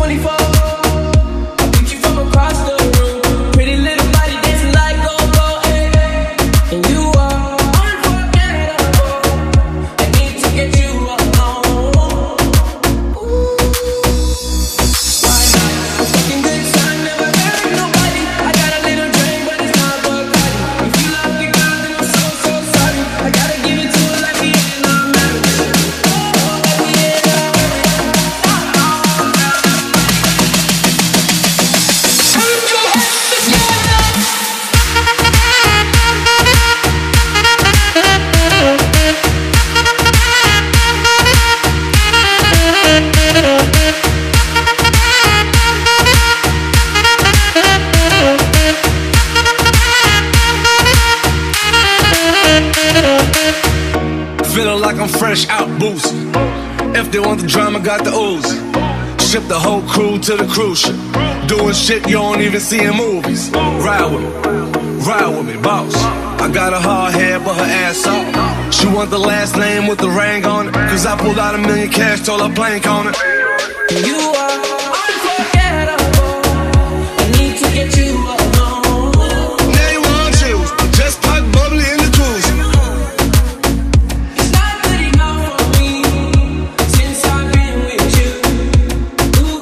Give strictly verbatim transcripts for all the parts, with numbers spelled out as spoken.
twenty-four. I picked you from across the room. Pretty little body dancing like go-go, hey, hey. And you are unforgettable. I need to get you alone. Ooh. Why not? I'm fucking good time, never hurt nobody. I got a little drink, but it's not Bacardi. If you love the girl, then I'm so, so sorry. I gotta give it to her like the end of marriage. Oh, like the end of Feeling like I'm fresh out boost. If they want the drama, got the ooze. Ship the whole crew to the cruise ship. Doing shit you don't even see in movies. Ride with me, ride with me, boss. I got a hard head, but her ass off. She want the last name with the ring on it. Cause I pulled out a million cash, told her blank on it. you are unforgettable. I need to get you alone. Now you want choose, just pop bubbly in the cruise. It's not good enough for me since I've been with you. Ooh.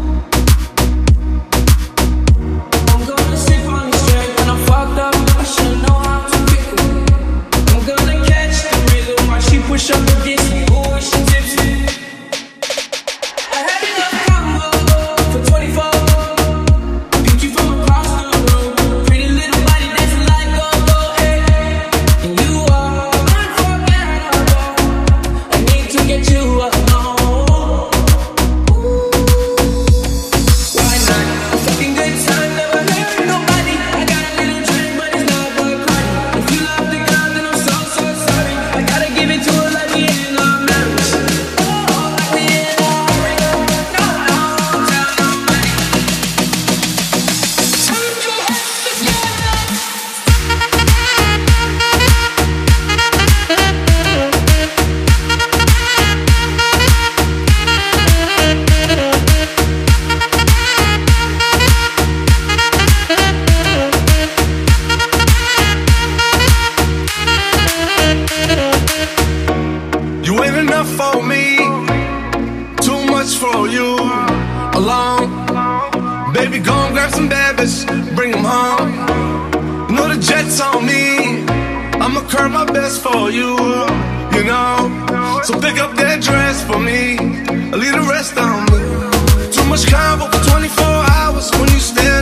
I'm gonna sip on this drink when I'm fucked up. I should know how to pick her. I'm gonna catch the rhythm while she push up against me. Ooh, she tips me. I had enough combo for twenty-four. Picked you from across the room. Pretty little body dancing like go-go, hey. And you are unforgettable. I need to get you alone. Ooh. Why not? Fucking good time, never hurt nobody. I got a little drink, but it's not Bacardi. If you love the girl, then I'm so, so sorry. I gotta give it to her like the end of marriage. Oh, like the end of marriage. No, no, tell nobody. Turn your head together. You ain't enough for me, too much for you. Alone, baby, go and grab some bad bitch, bring them home. You know the jet's on me, I'ma curb my best for you, you know. So pick up that dress for me, leave the rest on me. Too much convo for twenty-four hours when you stare